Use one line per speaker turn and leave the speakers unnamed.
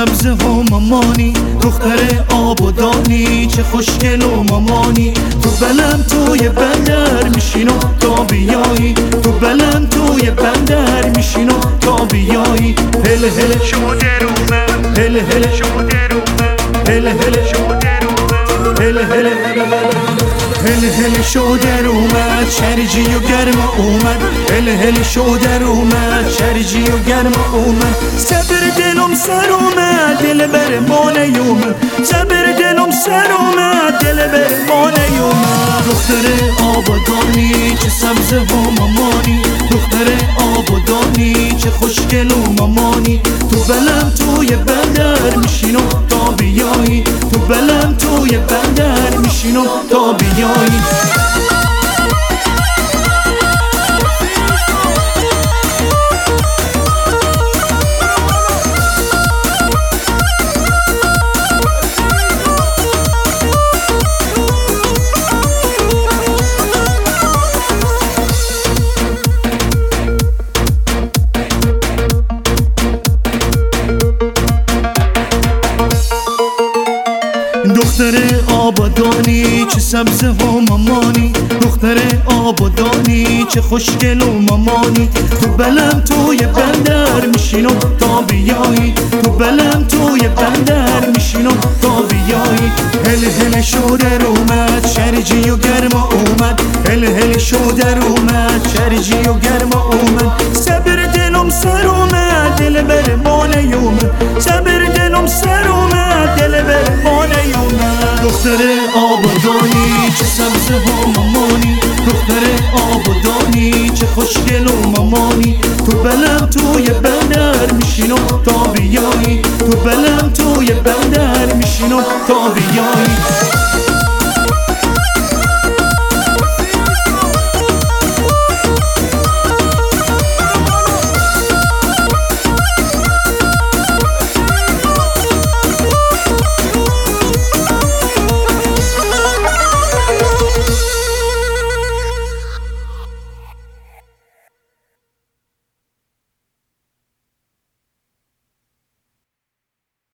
سبز و مامانی، دختر آبادانی چه خوشگل و مامانی. تو بلم توی بندر میشین و تا بیایی، تو بلم توی بندر میشین و تا بیایی. هله هله شده رو من، هله هله شده رو من، هله هله شده رو من، هله هله هله هله شده رو من، شرجی و گرم اومد. هله هله شده رو من، شرجی و گرم اومد. صبر دلم سر اومد، دل بر مانه اومد. صبر دلم سر اومد، دل بر مانه اومد. دختر آبادانی چه سبز و مامانی، دختر آبادانی چه خوشگل و مامانی. تو بلم توی بندر میشین و تا بیایی، تو بلم توی بندر میشین و تا بیایی. دختر آبادانی چه سبز و مامانی، دختر آبادانی چه خوشگل و مامانی. تو بلم توی بندر میشین و تا بیایی، تو بلم توی بندر میشین و تا بیایی. هله هله شده رو اومد، شرجی و گرم اومد. هله هله شده رو اومد، شرجی و گرم اومد. صبر دلم سر اومد، دل بر مانه اومد. صبر دلم سر اومد، دل بر مانه اومد. دختر آبادانی چه سبز و مامانی، دختر آبادانی چه خوشگل و مامانی. تو بلم توی بندر میشین و تا بیایی، تو بلم توی بندر میشین و تا بیایی.